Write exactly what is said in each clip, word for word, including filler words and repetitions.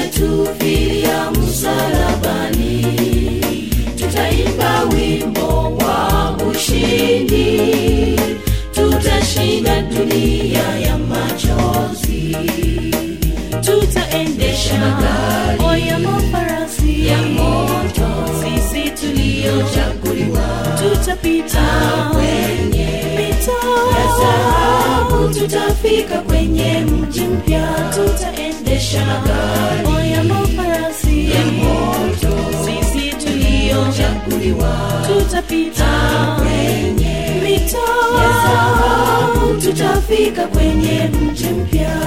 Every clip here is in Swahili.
ametufilia msalabani. Tutaimba wimbo wa ushindi, tutashinda dunia ya machozi. Tutaendesha magari ya mafarasi ya moto, sisi tuliochaguliwa. Tutapita kwenye mito ya dhahabu, tutafika kwenye mji mpya. Tutaendesha magari ya mafarasi ya moto, sisi tuliochaguliwa. Tutapita kwenye mito ya dhahabu, tutafika kwenye mji mpya.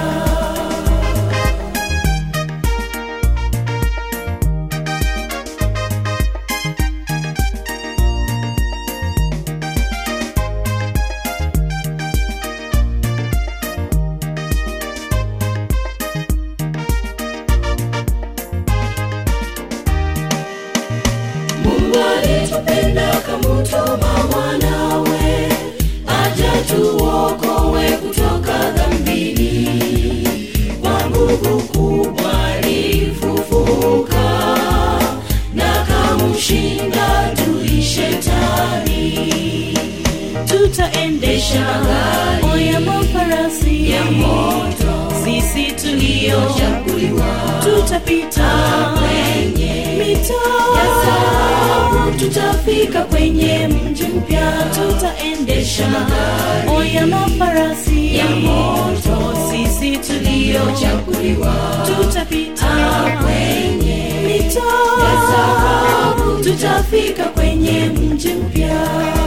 Alitupenda kamutuma mwanawe, aje tuokoe kutoka dhambini. Kwa nguvu kubwa alifufuka, na kamshinda adui shetani. Tutaendesha magari ya mafarasi ya moto, sisi tuliochaguliwa. Tutapita kwenye mito ya dhahabu, tutafika kwenye mji mpya. Tutaendesha magari ya mafarasi ya moto, sisi tuliochaguliwa. Tutapita kwenye mito ya dhahabu, tutafika kwenye mji mpya.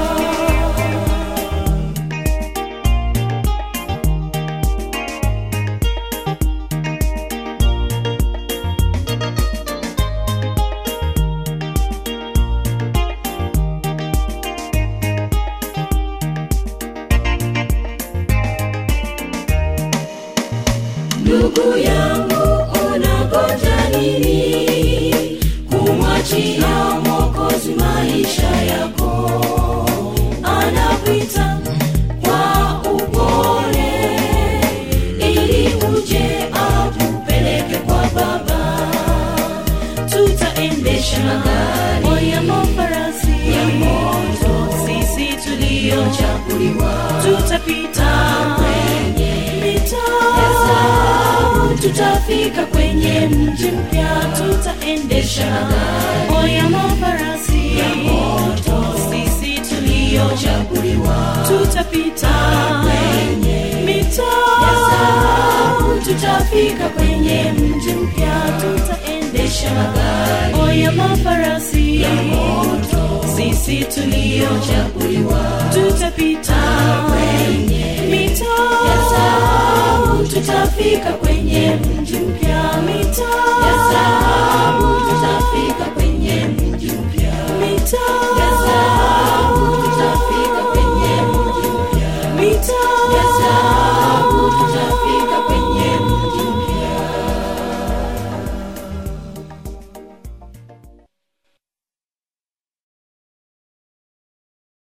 Ndugu yangu, unangoja nini kumwachia Mwokozi maisha yako? Anakuita kwa upole, ili uje akupeleke kwa Baba. Tutaendesha magari ya mafarasi ya moto, sisi tuliochaguliwa. Tutapita kwenye mito ya dhahabu, tutafika kwenye mji mpya. Tutaendesha magari ya mafarasi ya moto, sisi tuliochaguliwa. Tutapita kwenye mito ya dhahabu, tutafika kwenye mji mpya. Tutaendesha magari ya mafarasi ya moto, sisi tuliochaguliwa. Tutapita kwenye mito ya dhahabu, tutafika kwenye mji mpya. Mito